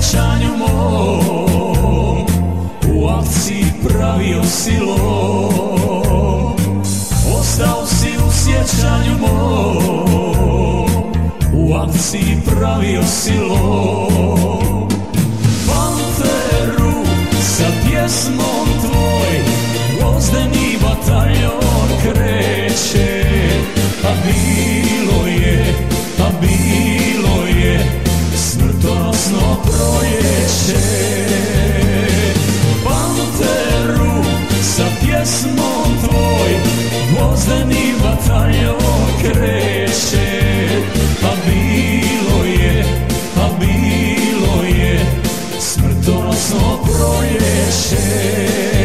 sjećanju mom, u akciji pravio si lom. Ostao si u sjećanju mom, u akciji pravio si lom. Panteru sa pjesmom tvoj, gvozdeni bataljon kreće. A bilo je smrtonosno proljeće. Panteru sa pjesmom tvoj, gvozdeni bataljon kreće. A bilo je smrtonosno proljeće.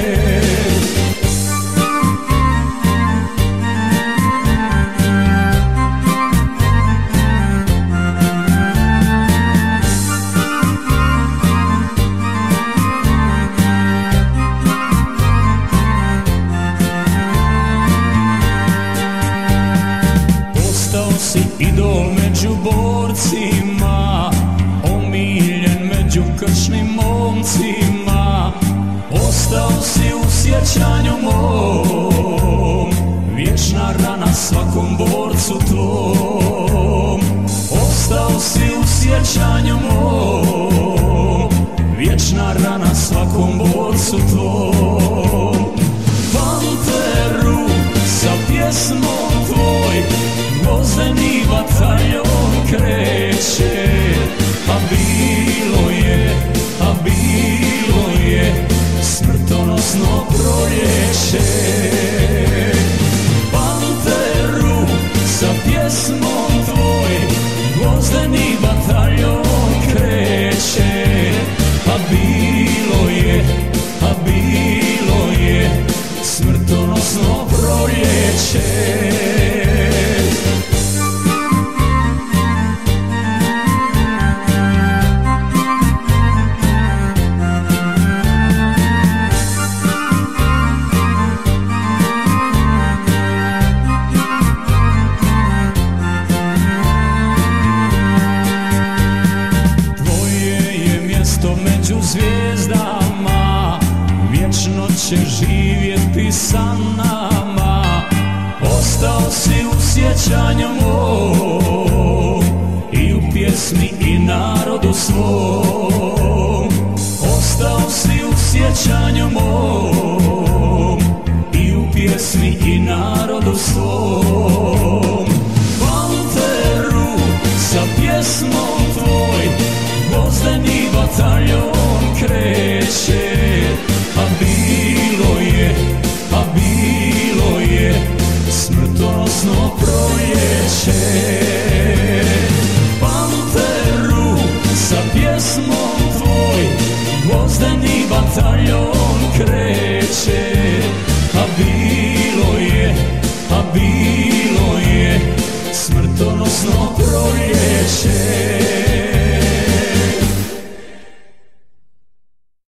Idol među borcima, omiljen među kršnim momcima. Ostao si u sjećanju mom, vječna rana svakom borcu tvom. Ostao si u sjećanju mom, vječna rana svakom borcu tvom. Panteru sa pjesmom tvoj, gvozdeni bataljon kreće. A bilo je smrtonosno proljeće. Panteru sa pjesmom tvoj, gvozdeni bataljon kreće. A bilo je smrtonosno proljeće. Među zvijezdama vječno će živjeti sa nama. Ostao si u sjećanju mom, i u pjesmi i narodu svom. Ostao si u sjećanju mom, i u pjesmi i narodu svom. Panteru sa pjesmom tvoj, gvozdeni bataljon kreće.